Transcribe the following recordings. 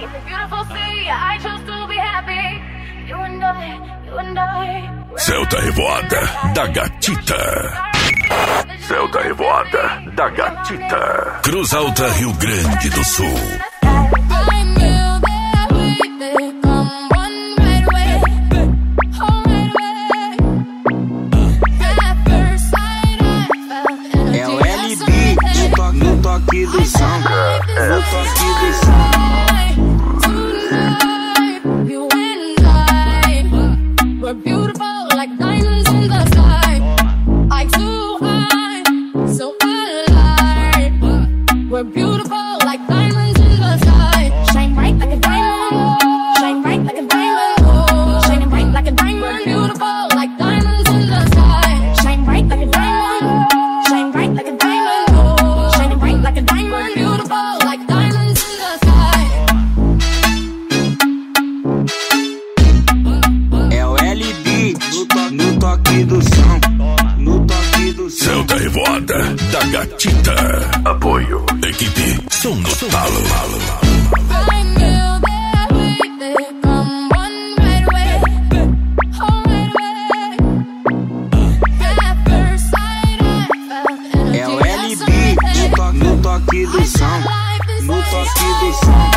Celta Revoada da Gatita. Celta Revoada da Gatita. Cruz Alta, Rio Grande do Sul. É o LB no toque do som. No toque do som. We're beautiful like diamonds in the sky. I too high, so alive. We're beautiful like diamonds in the sky. Shine bright like a diamond. Shine bright like a diamond. Oh, shining bright like a diamond. We're beautiful like diamonds in the sky. Shine bright like a diamond. Shine bright like a diamond. Oh, shining bright like a diamond. We're beautiful like diamonds in the sky. É o LB no toque do som. No toque do som. Celta Revoada da Gatita. Apoio. Equipe Som no Talo. I knew that we'd come one right away. Oh, right away. At first sight, I felt energy. É o LB no toque do som. No toque do som.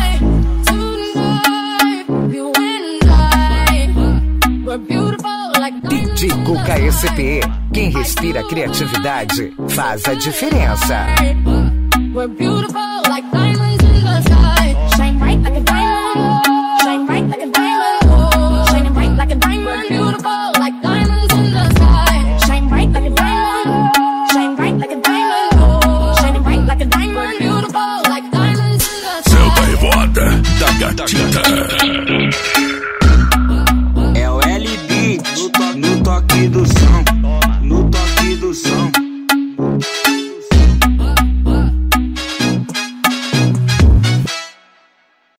Tonight, you and I, we're beautiful like DJ Cuca SP. Quem respira criatividade faz a diferença. We're beautiful like diamonds in the sky. Shine bright like a diamond. Shine bright like a diamond. Oh, shining bright like a diamond. We're beautiful like diamonds in the sky. Shine bright like a diamond. Shine bright like a diamond. Oh, shining bright like a diamond. We're beautiful like diamonds in the sky. Celta Revoada da Gatita. É o LB no toque do som.